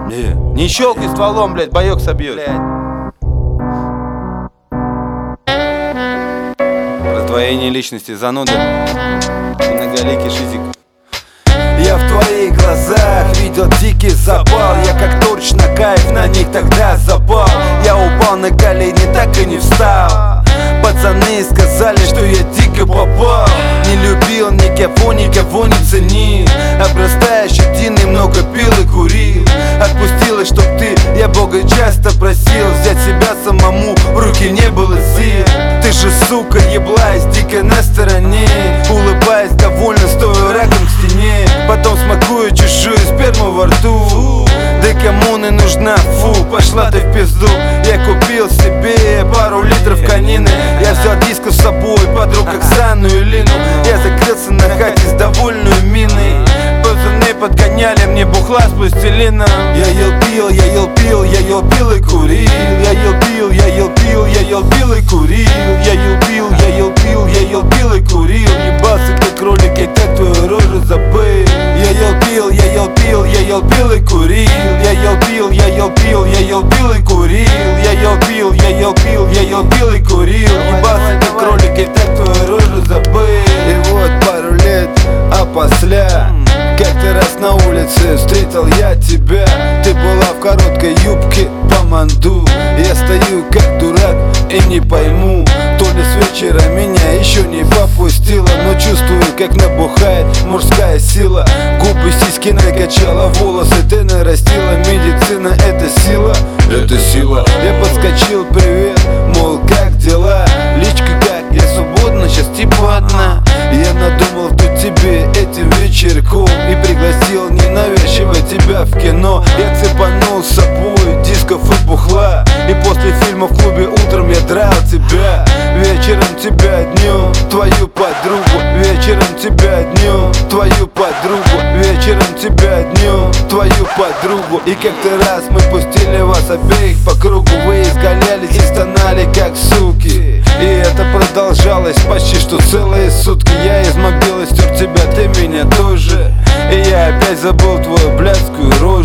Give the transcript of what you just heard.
Не щелкай стволом, блядь, боек собьет. Раздвоение личности, зануда, многоликий шизик. Я в твоих глазах видел дикий запал. Я как точно кайф на них тогда запал. Я упал на колени, так и не встал. Пацаны сказали, что я дико попал. Не любил никого, никого не ценил. Обрастая щетиной, много пил и курил. Отпустила, чтоб ты, я Бога часто просил взять себя самому, в руки не было сил. Ты же, сука, еблась, дико на стороне. Улыбаясь, довольно стоя раком к стене. Потом смакую чужую сперму во рту. Да кому не нужна, фу, пошла ты в пизду. Я купил себе пару литров конины. Я взял диско с собой, подруг Оксану и Лину. Я закрылся на хате с довольной миной. Пацаны подгоняли мне бухла с пластилином. Я ел пил, я ел пил, я ел пил и курил. Я ел пил, я ел пил, я ел пил и курил. Я ел пил, я ел пил, я ел пил и курил. Ебался как кролик, я как твою рожу забыл. Я ел пил, я ел пил, я ел пил и курил. Я ел пил, я ел пил, я ел пил и курил. Я ел пил, я ел пил, я ел пил и курил. Ебался как кролик, я так твою рожу забыл. И вот пару лет, а после как-то раз на улице встретил я тебя. Ты была в короткой юбке по манду. Я стою как дурак и не пойму, то ли с вечера меня еще не попустила. Но чувствую, как набухает мужская сила. Губы сиськи накачала, волосы ты нарастила. Медицина это сила, это сила. Я подскочил, привет, мол, как дела? Личка как, я свободна, сейчас типа одна. Я надумал тут тебе этим вечерком и пригласил ненавязчиво тебя в кино. Я цепанул с собой дисков и бухла. И после фильма в клубе утром я драл тебя. Вечером тебя, днем твою подругу. Вечером тебя, днем твою подругу. Вечером тебя, днем твою подругу. И как-то раз мы пустили вас обеих по кругу. Вы изгалялись и стонали как суки. И это продолжалось почти что целые сутки. Я из мобилы стер тебя, ты меня тоже. И я опять забыл твою блядскую рожу.